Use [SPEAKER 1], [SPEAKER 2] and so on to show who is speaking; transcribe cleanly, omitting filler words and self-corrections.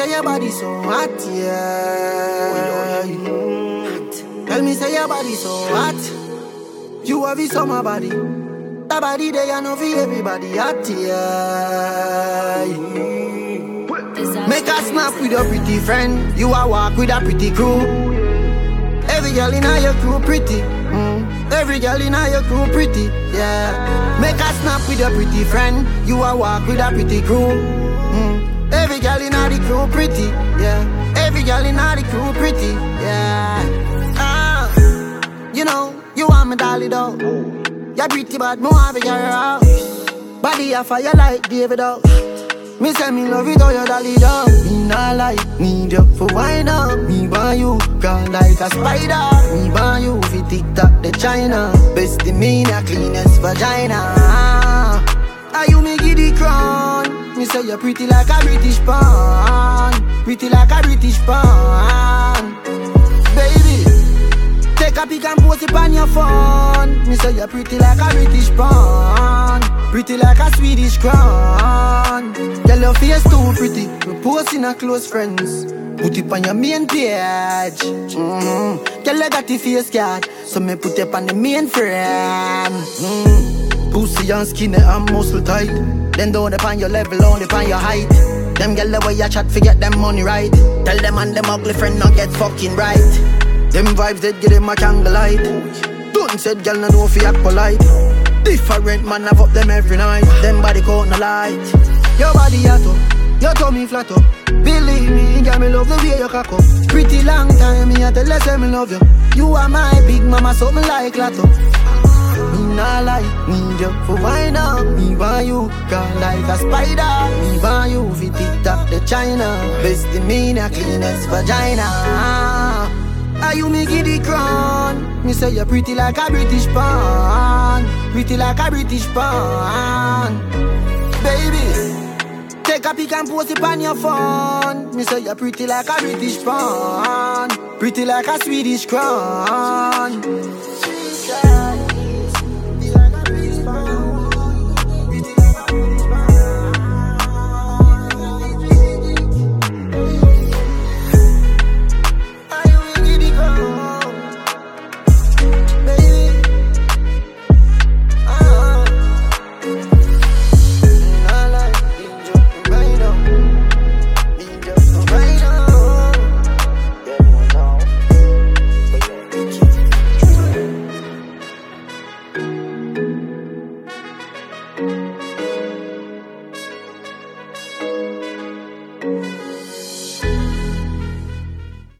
[SPEAKER 1] say your body so hot, yeah. Tell me say your body so hot. You have it summer body. That body there you know for everybody hot, yeah. Make a snap with your pretty friend. You a walk with a pretty crew. Every girl in your crew pretty. Every girl in your crew pretty, yeah. Make a snap with your pretty friend. You a walk with a pretty crew. Every girl in the crew pretty, yeah. Every girl in the crew pretty, yeah. You know, you want me dolly though. You're pretty but me want to get your house. Body a fire like David though. Me say me love it all your dolly though. Me not like, need you for wine up. Me want you, gone like a spider. Me want you for TikTok the China. Best in me, the cleanest vagina. Are you me give the crown? Me say you're pretty like a British pawn. Pretty like a British pawn. Baby, take a pic and post it on your phone. Me say you're pretty like a British pawn. Pretty like a Swedish crown. Girl, your face too pretty. Me post in a close friends. Put it on your main page. Girl, you got the face card, so me put it on the main frame. Pussy and skinny and muscle tight. Then don't upon your level, only upon your height. Them girl the way you chat, forget them money right. Tell them and them ugly friend not get fucking right. Them vibes that get them a candlelight. Don't said girl no know fi act polite. Different man have up them every night. Them body count no light. Your body hot up, your tummy flat up. Believe me, girl me love the way you cock up. Pretty long time me a tell you say me love you. You are my big mama, so me like Lato. Me not like, need you for wine up. Me want you, gone like a spider. Me want you for TikTok the China. Best in me, the cleanest vagina. Are you me give the crown? Me say you're pretty like a British pawn. Pretty like a British pawn. Baby, take a pic and post it on your phone. Me say you're pretty like a British pawn. Pretty like a Swedish crown.